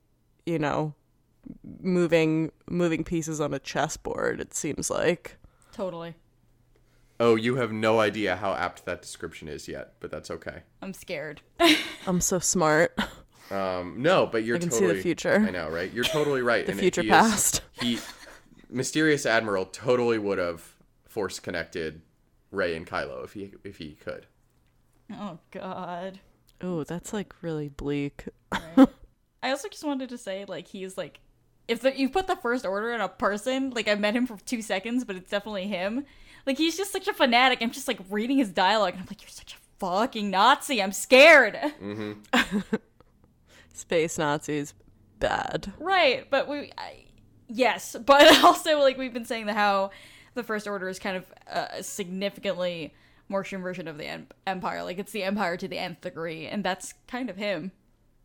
moving pieces on a chessboard, it seems like. Totally. Oh, you have no idea how apt that description is yet, but that's okay. I'm scared. I'm so smart. No, but you're I can totally see the future. I know, right? You're totally right. The future past. Mysterious Admiral totally would have force connected Rey and Kylo if he could. Oh god. Oh, that's like really bleak. Right. I also just wanted to say, like, he's like, if you put the First Order in a person, like, I met him for 2 seconds, but it's definitely him. Like, he's just such a fanatic. I'm just like reading his dialogue, and I'm like, you're such a fucking Nazi. I'm scared. Mm-hmm. Space Nazis, bad. Right, but yes, but also like we've been saying how the First Order is kind of a significantly more extreme version of the Empire. Like it's the Empire to the nth degree, and that's kind of him.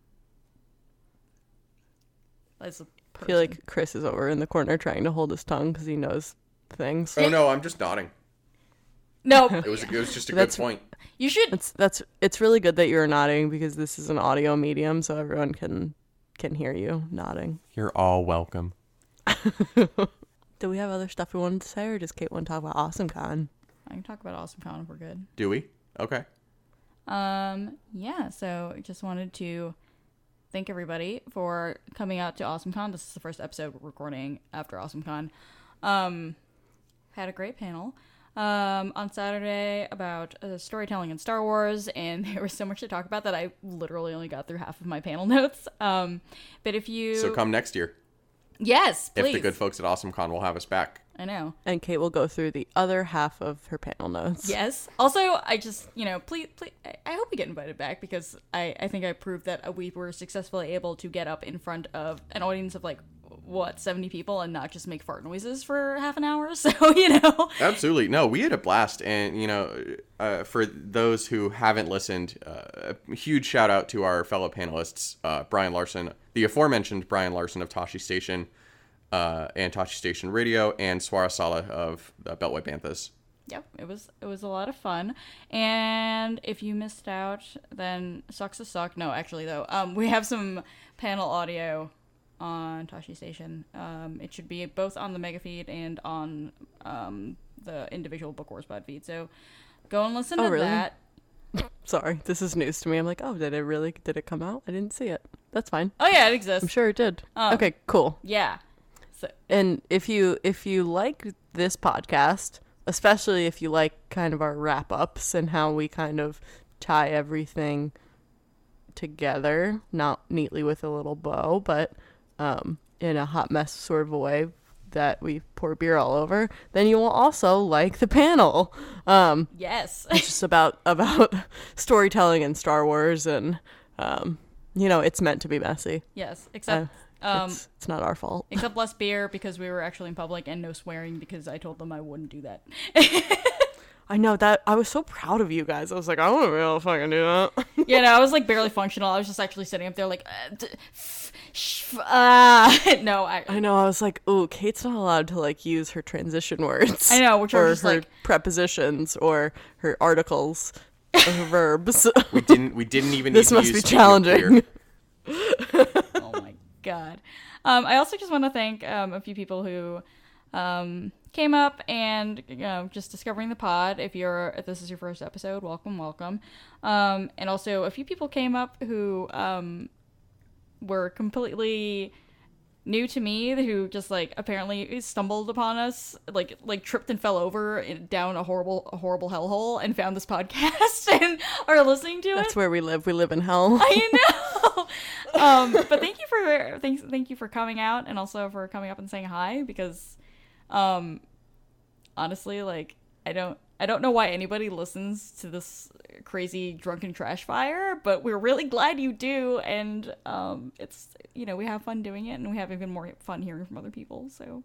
As a person. I feel like Chris is over in the corner trying to hold his tongue because he knows things. Oh no, I'm just nodding. No, It was just a good point. you should. It's really good that you're nodding because this is an audio medium, so everyone can hear you nodding. You're all welcome. Do we have other stuff we wanted to say, or does Kate want to talk about AwesomeCon? I can talk about AwesomeCon if we're good. Do we? Okay. Yeah. So I just wanted to thank everybody for coming out to AwesomeCon. This is the first episode we're recording after AwesomeCon. Had a great panel on Saturday about storytelling in Star Wars, and there was so much to talk about that I literally only got through half of my panel notes. But if you So come next year. yes, please. If the good folks at AwesomeCon will have us back. I know. And Kate will go through the other half of her panel notes. Yes. Also, I just, please, I hope we get invited back because I think I proved that we were successfully able to get up in front of an audience of 70 people and not just make fart noises for half an hour. So, Absolutely. No, we had a blast. And, for those who haven't listened, a huge shout out to our fellow panelists, Brian Larson, the aforementioned Brian Larson of Tashi Station, and Tashi Station Radio, and Swara Sala of Beltway Banthas. Yep, it was a lot of fun. And if you missed out, then sucks to suck. No, actually, though, we have some panel audio on Tashi Station. It should be both on the mega feed and on the individual Book Wars pod feed. So go and listen to really? that. Sorry, this is news to me. I'm like, oh, did it come out? I didn't see it. That's fine. Oh yeah, it exists. I'm sure it did. Okay, cool. Yeah. So And if you like this podcast, especially if you like kind of our wrap-ups and how we kind of tie everything together, not neatly with a little bow, but in a hot mess sort of a way that we pour beer all over, then you will also like the panel. yes. It's just about storytelling in Star Wars, and it's meant to be messy. Yes. Except It's not our fault. except less beer because we were actually in public, and no swearing because I told them I wouldn't do that. I know that. I was so proud of you guys. I was like, I want to be able to fucking do that. I was barely functional. I was just actually sitting up there like, no, I know. I was like, ooh, Kate's not allowed to use her transition words. I know, which are or just her prepositions or her articles or her verbs. We didn't even This need to must be use challenging. oh my god. I also just want to thank a few people who came up and just discovering the pod. If this is your first episode, welcome. And also a few people came up who were completely new to me, who just apparently stumbled upon us, like tripped and fell over down a horrible hellhole and found this podcast and are listening to it. That's where we live. We live in hell. I know. But thank you for coming out, and also for coming up and saying hi, because honestly, I don't know why anybody listens to this crazy drunken trash fire, but we're really glad you do, and it's we have fun doing it, and we have even more fun hearing from other people. So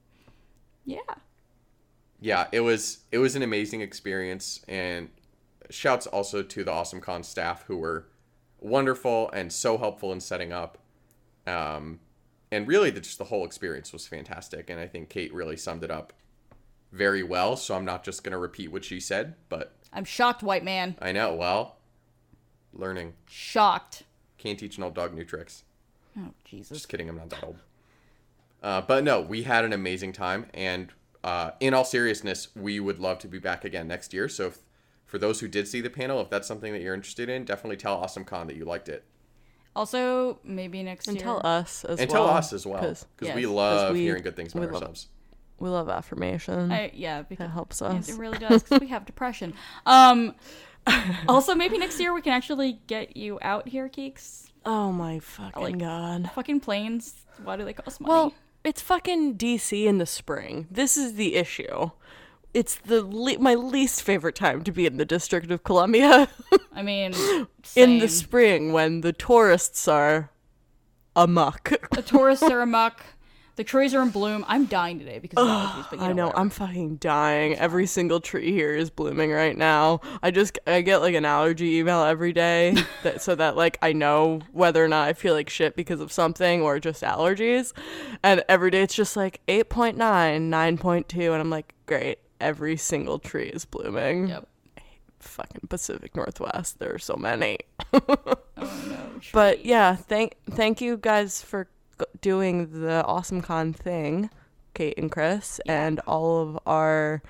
Yeah, it was an amazing experience, and shouts also to the AwesomeCon staff who were wonderful and so helpful in setting up. And really, just the whole experience was fantastic, and I think Kate really summed it up very well, so I'm not just going to repeat what she said, but... I'm shocked, white man. I know, well, learning. Shocked. Can't teach an old dog new tricks. Oh, Jesus. Just kidding, I'm not that old. But no, we had an amazing time, and in all seriousness, we would love to be back again next year, so for those who did see the panel, if that's something that you're interested in, definitely tell AwesomeCon that you liked it. Also, maybe next year. And tell us as well. And tell us as well, because Yes. we love hearing good things about ourselves. We love affirmation. Because That helps us. it really does, because we have depression. Also, maybe next year we can actually get you out here, Keeks. Oh my fucking god. Fucking planes. Why do they cost money? Well, it's fucking DC in the spring. This is the issue. It's my least favorite time to be in the District of Columbia. I mean, In the same. spring when the tourists are amok. The tourists are amok. The trees are in bloom. I'm dying today because of allergies, but I know, whatever. I'm fucking dying. Every single tree here is blooming right now. I get like an allergy email every day so that like I know whether or not I feel like shit because of something or just allergies. And every day it's just like 8.9, 9.2, and I'm like, great. Every single tree is blooming. Yep. Fucking Pacific Northwest. There are so many. Oh no. But yeah, thank you guys for doing the Awesome Con thing, Kate and Chris, and all of our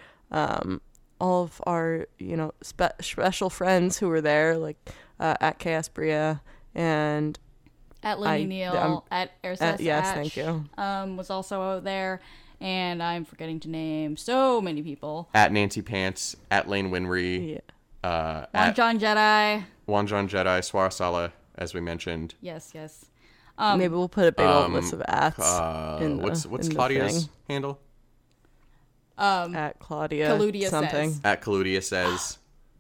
special friends who were there, like at Chaos Bria and at Lenny Neal, at Airsus yes, Ash, thank you. Was also there, and I'm forgetting to name so many people. At Nancy Pants, at Lane Winry, at John Jedi. Wanjon Jedi, Swarasala, as we mentioned. Yes. Maybe we'll put a big old list of ats. What's Claudia's handle? At Claudia Caludia something. says. At Caludia says.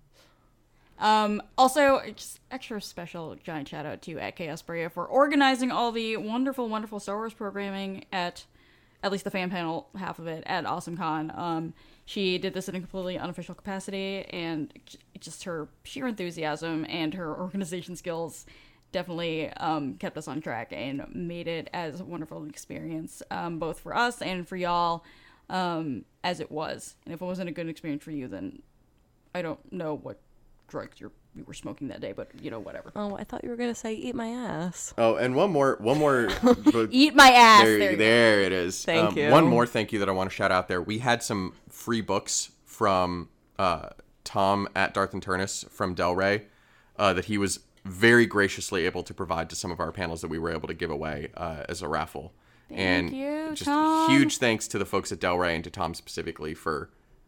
Also, just extra special giant shout out to at Chaos Bria for organizing all the wonderful, wonderful Star Wars programming at least the fan panel half of it at Awesome Con. She did this in a completely unofficial capacity, and just her sheer enthusiasm and her organization skills definitely kept us on track and made it as wonderful an experience, both for us and for y'all, as it was. And if it wasn't a good experience for you, then I don't know what drugs you were smoking that day, but whatever. Oh, I thought you were gonna say eat my ass. Oh, and one more. Eat my ass. There it is. Thank you. One more thank you that I want to shout out there. We had some free books from Tom at Darth and Turnus from Del Rey that he was very graciously able to provide to some of our panels that we were able to give away as a raffle. Thank you, just Tom. huge thanks to the folks at Del Rey and to Tom specifically for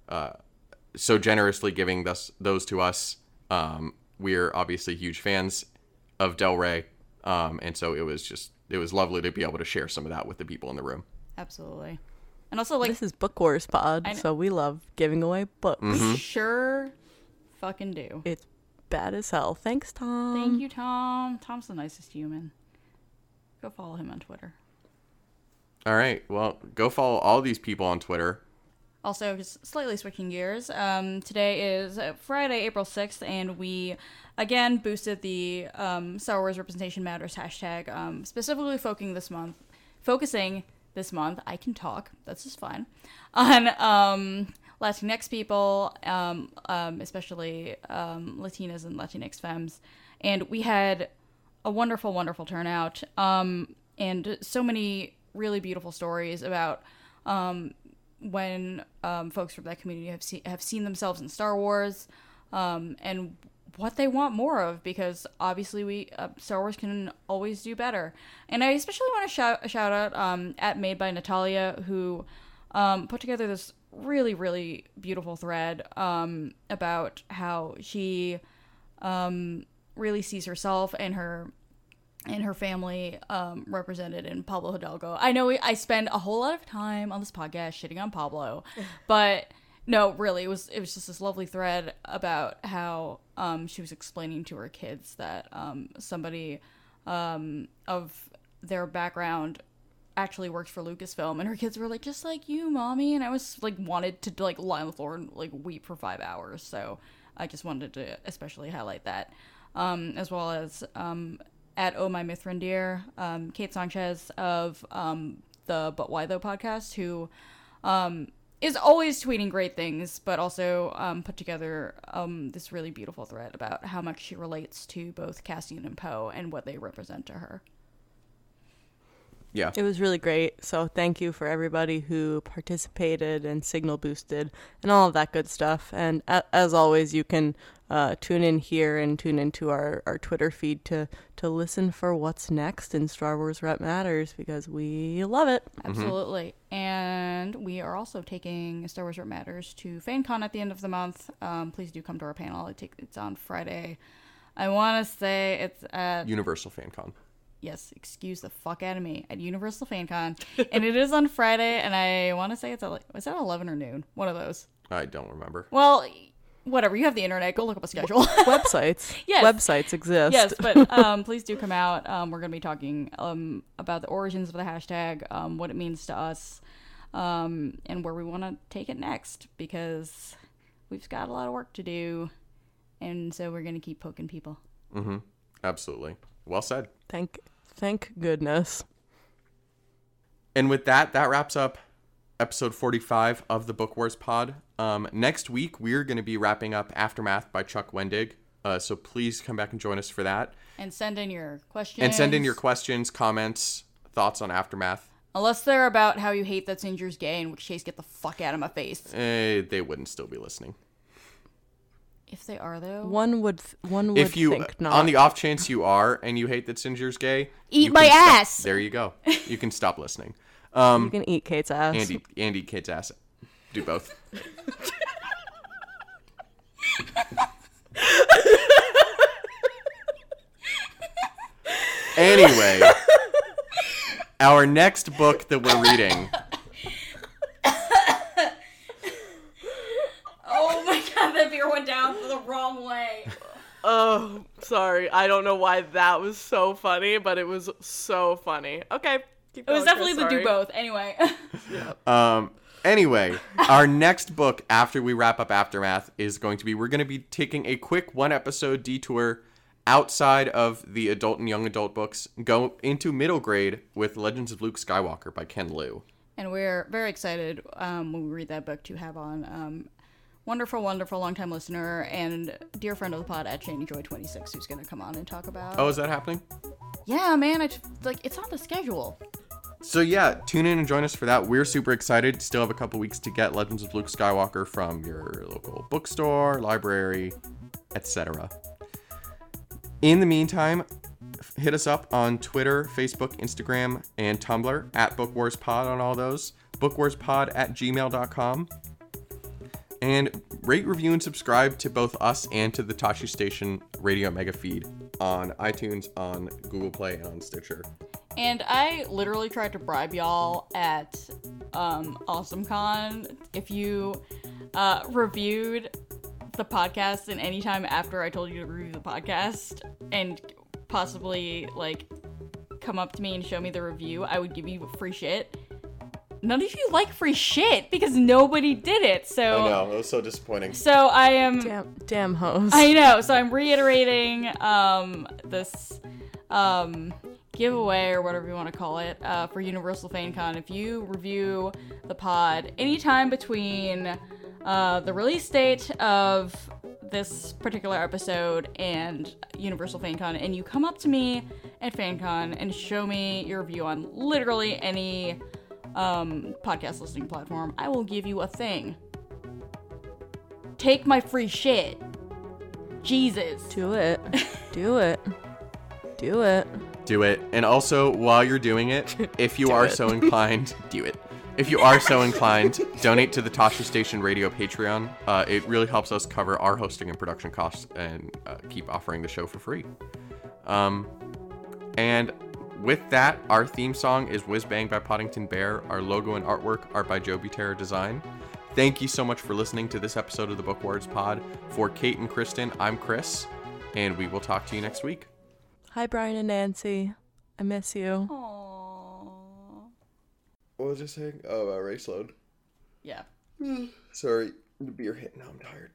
so generously giving those to us. We're obviously huge fans of Del Rey, and so it was lovely to be able to share some of that with the people in the room. Absolutely. And also, like, This is Book Wars Pod, so we love giving away books. Mm-hmm. sure fucking do. It's bad as hell. Thanks, Tom. Thank you, Tom. Tom's the nicest human. Go follow him on Twitter. All right, well, go follow all these people on Twitter. Also, just slightly switching gears, today is Friday, April 6th, and we, again, boosted the Star Wars Representation Matters hashtag, specifically focusing this month, I can talk, that's just fine, on Latinx people, especially Latinas and Latinx femmes, and we had a wonderful, wonderful turnout, and so many really beautiful stories about when folks from that community have seen themselves in Star Wars, and what they want more of, because obviously Star Wars can always do better. And I especially want to shout out at Made by Natalia, who put together this really, really beautiful thread about how she really sees herself and her family represented in Pablo Hidalgo. I know I spend a whole lot of time on this podcast shitting on Pablo, but no, really, it was just this lovely thread about how she was explaining to her kids that somebody of their background actually works for Lucasfilm, and her kids were like, just like you, mommy, and I was like wanted to like lie on the floor and like weep for 5 hours. So I just wanted to especially highlight that, as well as at Oh My Mithrandir, Kate Sanchez of the But Why Though podcast, who is always tweeting great things, but also put together this really beautiful thread about how much she relates to both Cassian and Poe and what they represent to her. Yeah. It was really great. So thank you for everybody who participated and signal boosted and all of that good stuff. And as always, you can tune in here and tune into our Twitter feed to listen for what's next in Star Wars Rep Matters, because we love it. Absolutely. And we are also taking Star Wars Rep Matters to FanCon at the end of the month. Please do come to our panel. It's on Friday. I want to say it's at Universal FanCon. Yes, excuse the fuck out of me, at Universal FanCon. And it is on Friday, and I want to say it's at 11 or noon. One of those. I don't remember. Well, whatever. You have the internet. Go look up a schedule. Websites. Yes. Websites exist. Yes, but please do come out. We're going to be talking about the origins of the hashtag, what it means to us, and where we want to take it next, because we've got a lot of work to do, and so we're going to keep poking people. Mm-hmm. Absolutely. Well said. Thank goodness. And with that wraps up episode 45 of the Book Wars Pod. Next week, we're going to be wrapping up Aftermath by Chuck Wendig. So please come back and join us for that. And send in your questions. And send in your questions, comments, thoughts on Aftermath. Unless they're about how you hate that Singer's gay, in which case, get the fuck out of my face. They wouldn't still be listening. If they are, though. One would if you, think not. on the off chance you are and you hate that Singer's gay, Eat my ass! There you go. You can stop listening. You can eat Kate's ass. And eat Kate's ass. Do both. Anyway, our next book that we're reading. Oh my god, that beer went down the wrong way. Oh, sorry. I don't know why that was so funny, but it was so funny. Okay. Keep It was going, definitely Chris, the do sorry. both. Anyway. Anyway, our next book after we wrap up Aftermath is going to be, we're going to be taking a quick 1-episode detour outside of the adult and young adult books, go into middle grade with Legends of Luke Skywalker by Ken Liu. And we're very excited when we read that book to have on wonderful longtime listener and dear friend of the pod at ShanieJoy26, who's going to come on and talk about. Oh, is that happening? Yeah, man. It's on the schedule. So yeah, tune in and join us for that. We're super excited. Still have a couple weeks to get Legends of Luke Skywalker from your local bookstore, library, etc. In the meantime, hit us up on Twitter, Facebook, Instagram, and Tumblr at BookWarsPod on all those. BookWarsPod@gmail.com. And rate, review, and subscribe to both us and to the Tashi Station Radio Mega feed on iTunes, on Google Play, and on Stitcher. And I literally tried to bribe y'all at AwesomeCon. If you reviewed the podcast in any time after I told you to review the podcast and possibly come up to me and show me the review, I would give you free shit. None of you like free shit because nobody did it. So I know, it was so disappointing. So I am damn host. I know. So I'm reiterating this giveaway or whatever you want to call it for Universal FanCon. If you review the pod anytime between the release date of this particular episode and Universal FanCon, and you come up to me at FanCon and show me your review on literally any podcast listening platform, I will give you a thing. Take my free shit. Jesus. Do it. Do it. Do it. Do it. And also, while you're doing it, if you are so inclined, do it. If you are so inclined, donate to the Tashi Station Radio Patreon. It really helps us cover our hosting and production costs and keep offering the show for free. And with that, our theme song is Whiz Bang by Poddington Bear. Our logo and artwork are by Joby Terra Design. Thank you so much for listening to this episode of the Book Wars Pod. For Kate and Kristen, I'm Chris, and we will talk to you next week. Hi, Brian and Nancy. I miss you. Aww. What was I saying? Oh, about race load. Yeah. Sorry, the beer hit. Now I'm tired.